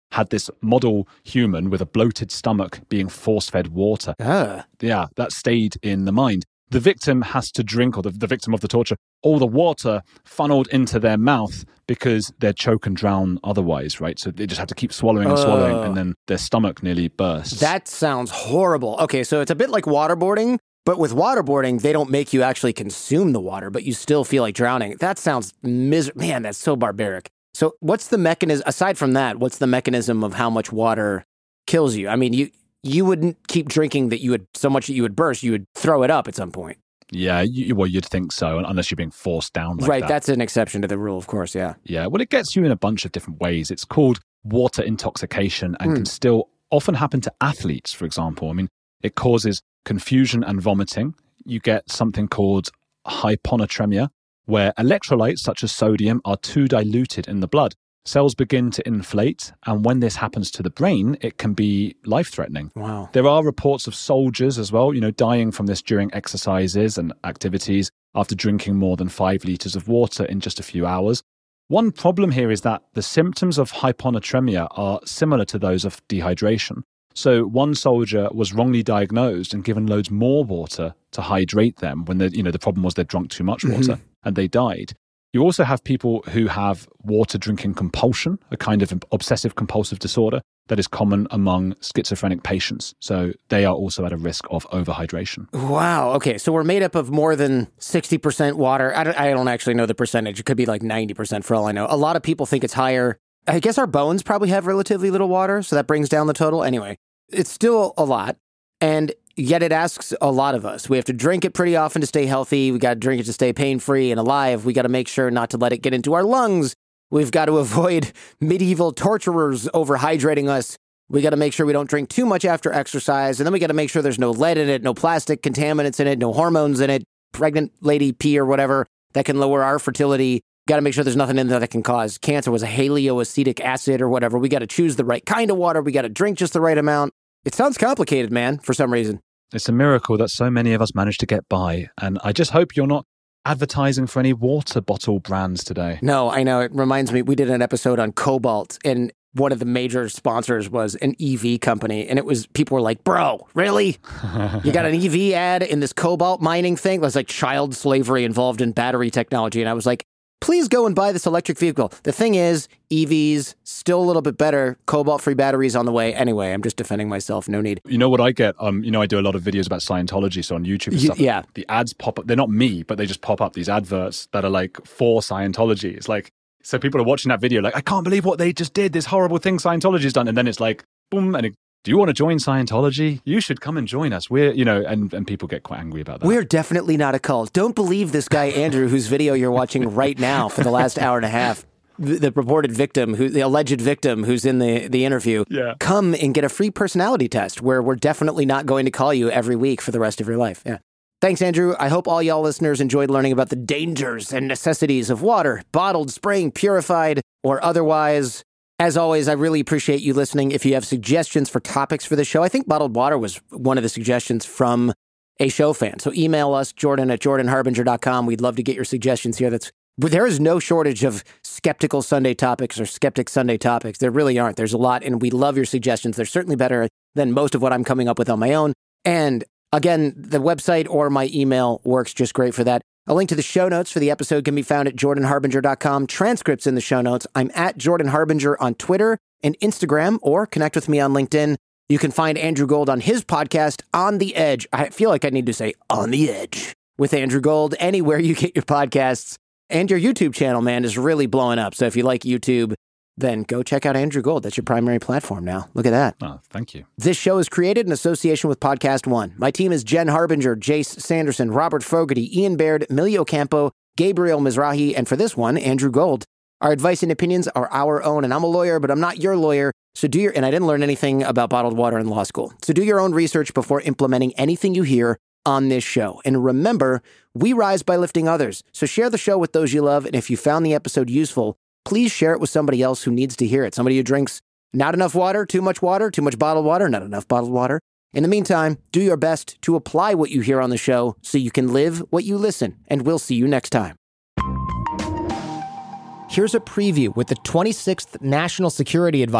Speaker 3: had this model human with a bloated stomach being force-fed water.
Speaker 1: Ah.
Speaker 3: Yeah, that stayed in the mind. The victim has to drink, or the, the victim of the torture, all the water funneled into their mouth because they'd choke and drown otherwise, right? So they just have to keep swallowing and
Speaker 1: Oh.
Speaker 3: swallowing, and then their stomach nearly bursts.
Speaker 1: That sounds horrible. Okay, so it's a bit like waterboarding, but with waterboarding, they don't make you actually consume the water, but you still feel like drowning. That sounds miserable. Man, that's so barbaric. So what's the mechanism, aside from that, what's the mechanism of how much water kills you? I mean, you you wouldn't keep drinking that you would, so much that you would burst, you would throw it up at some point.
Speaker 3: Yeah, you, well, you'd think so, unless you're being forced down like
Speaker 1: right,
Speaker 3: that.
Speaker 1: that's an exception to the rule, of course, yeah.
Speaker 3: Yeah, well, it gets you in a bunch of different ways. It's called water intoxication and
Speaker 1: Mm.
Speaker 3: can still often happen to athletes, for example. I mean, it causes confusion and vomiting. You get something called hyponatremia, where electrolytes such as sodium are too diluted in the blood. Cells begin to inflate, and when this happens to the brain, it can be life-threatening.
Speaker 1: Wow.
Speaker 3: There are reports of soldiers as well, you know, dying from this during exercises and activities after drinking more than five liters of water in just a few hours. One problem here is that the symptoms of hyponatremia are similar to those of dehydration. So one soldier was wrongly diagnosed and given loads more water to hydrate them when the, you know, the problem was they'd drunk too much water
Speaker 1: Mhm.
Speaker 3: and they died. You also have people who have water drinking compulsion, a kind of obsessive compulsive disorder that is common among schizophrenic patients. So they are also at a risk of overhydration.
Speaker 1: Wow. Okay. So we're made up of more than sixty percent water. I don't, I don't actually know the percentage. It could be like ninety percent for all I know. A lot of people think it's higher. I guess our bones probably have relatively little water, so that brings down the total. Anyway, it's still a lot. And yet it asks a lot of us. We have to drink it pretty often to stay healthy. We got to drink it to stay pain-free and alive. We got to make sure not to let it get into our lungs. We've got to avoid medieval torturers overhydrating us. We got to make sure we don't drink too much after exercise. And then we got to make sure there's no lead in it, no plastic contaminants in it, no hormones in it, pregnant lady pee or whatever that can lower our fertility. Got to make sure there's nothing in there that can cause cancer. Was a haloacetic acid or whatever. We got to choose the right kind of water. We got to drink just the right amount. It sounds complicated, man, for some reason.
Speaker 3: It's a miracle that so many of us managed to get by. And I just hope you're not advertising for any water bottle brands today.
Speaker 1: No, I know. It reminds me, we did an episode on cobalt, and one of the major sponsors was an E V company. And it was, people were like, bro, really? You got an E V ad in this cobalt mining thing? There's like child slavery involved in battery technology. And I was like, please go and buy this electric vehicle. The thing is, E Vs, still a little bit better. Cobalt-free batteries on the way. Anyway, I'm just defending myself. No need.
Speaker 3: You know what I get? Um, you know, I do a lot of videos about Scientology, so on YouTube and
Speaker 1: Y-
Speaker 3: stuff.
Speaker 1: yeah.
Speaker 3: The ads pop up. They're not me, but they just pop up, these adverts that are like for Scientology. It's like, so people are watching that video like, I can't believe what they just did, this horrible thing Scientology's done. And then it's like, boom, and it, do you want to join Scientology? You should come and join us. We're, you know, and, and people get quite angry about that.
Speaker 1: We're definitely not a cult. Don't believe this guy, Andrew, whose video you're watching right now for the last hour and a half. The, the purported victim, who the alleged victim who's in the, the interview.
Speaker 3: Yeah.
Speaker 1: Come and get a free personality test where we're definitely not going to call you every week for the rest of your life. Yeah. Thanks, Andrew. I hope all y'all listeners enjoyed learning about the dangers and necessities of water, bottled, spring, purified, or otherwise. As always, I really appreciate you listening. If you have suggestions for topics for the show, I think bottled water was one of the suggestions from a show fan. So email us, Jordan at jordan harbinger dot com. We'd love to get your suggestions here. That's But there is no shortage of Skeptical Sunday topics or Skeptic Sunday topics. There really aren't. There's a lot, and we love your suggestions. They're certainly better than most of what I'm coming up with on my own. And again, the website or my email works just great for that. A link to the show notes for the episode can be found at jordan harbinger dot com. Transcripts in the show notes. I'm at Jordan Harbinger on Twitter and Instagram, or connect with me on LinkedIn. You can find Andrew Gold on his podcast, On the Edge. I feel like I need to say On the Edge with Andrew Gold anywhere you get your podcasts. And your YouTube channel, man, is really blowing up. So if you like YouTube, then go check out Andrew Gold. That's your primary platform now. Look at that.
Speaker 3: Oh, thank you.
Speaker 1: This show is created in association with Podcast One. My team is Jen Harbinger, Jace Sanderson, Robert Fogarty, Ian Baird, Emilio Campo, Gabriel Mizrahi, and for this one, Andrew Gold. Our advice and opinions are our own, and I'm a lawyer, but I'm not your lawyer. So do your, and I didn't learn anything about bottled water in law school. So do your own research before implementing anything you hear on this show. And remember, we rise by lifting others. So share the show with those you love. And if you found the episode useful, please share it with somebody else who needs to hear it. Somebody who drinks not enough water, too much water, too much bottled water, not enough bottled water. In the meantime, do your best to apply what you hear on the show so you can live what you listen. And we'll see you next time. Here's a preview with the twenty-sixth National Security Advisor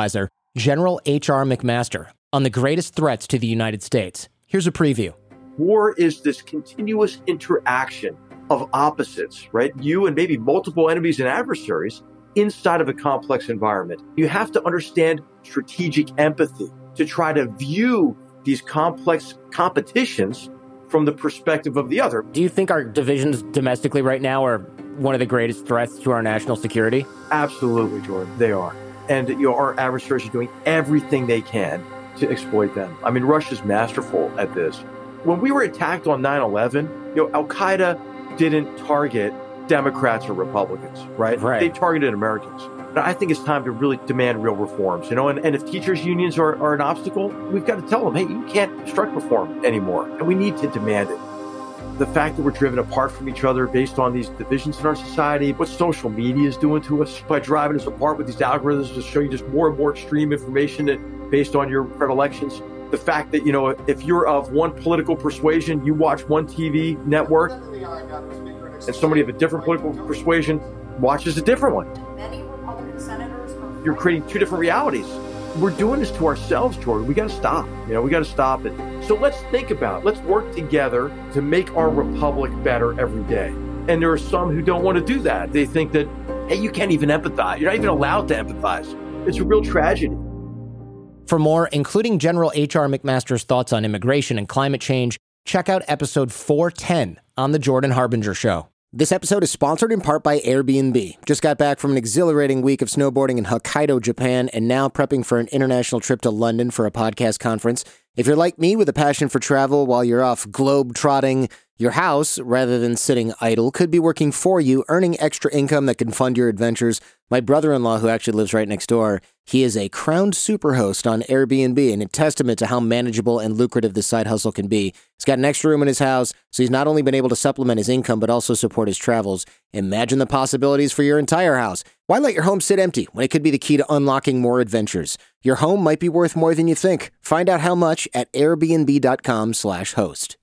Speaker 1: General H R McMaster on the greatest threats to the United States. Here's a preview.
Speaker 5: War is this continuous interaction of opposites, right? You and maybe multiple enemies and adversaries inside of a complex environment. You have to understand strategic empathy to try to view these complex competitions from the perspective of the other.
Speaker 1: Do you think our divisions domestically right now are one of the greatest threats to our national security?
Speaker 5: Absolutely, Jordan, they are. And you know, our adversaries are doing everything they can to exploit them. I mean, Russia's masterful at this. When we were attacked on nine eleven, you know, Al-Qaeda didn't target Democrats or Republicans, right?
Speaker 1: Right.
Speaker 5: They targeted Americans. And I think it's time to really demand real reforms, you know, and, and if teachers' unions are, are an obstacle, we've got to tell them, hey, you can't obstruct reform anymore, and we need to demand it. The fact that we're driven apart from each other based on these divisions in our society, what social media is doing to us by driving us apart with these algorithms to show you just more and more extreme information based on your predilections. The fact that, you know, if you're of one political persuasion, you watch one T V network, and somebody of a different political persuasion watches a different one.
Speaker 6: Many Republican senators.
Speaker 5: You're creating two different realities. We're doing this to ourselves, Jordan. We got to stop. You know, we got to stop it. So let's think about it. Let's work together to make our republic better every day. And there are some who don't want to do that. They think that, hey, you can't even empathize. You're not even allowed to empathize. It's a real tragedy.
Speaker 1: For more, including General H R McMaster's thoughts on immigration and climate change, check out episode four ten on The Jordan Harbinger Show. This episode is sponsored in part by Airbnb. Just got back from an exhilarating week of snowboarding in Hokkaido, Japan, and now prepping for an international trip to London for a podcast conference. If you're like me with a passion for travel while you're off globe-trotting, your house, rather than sitting idle, could be working for you, earning extra income that can fund your adventures. My brother-in-law, who actually lives right next door, he is a crowned superhost on Airbnb, and a testament to how manageable and lucrative this side hustle can be. He's got an extra room in his house, so he's not only been able to supplement his income, but also support his travels. Imagine the possibilities for your entire house. Why let your home sit empty when it could be the key to unlocking more adventures? Your home might be worth more than you think. Find out how much at airbnb.com slash host.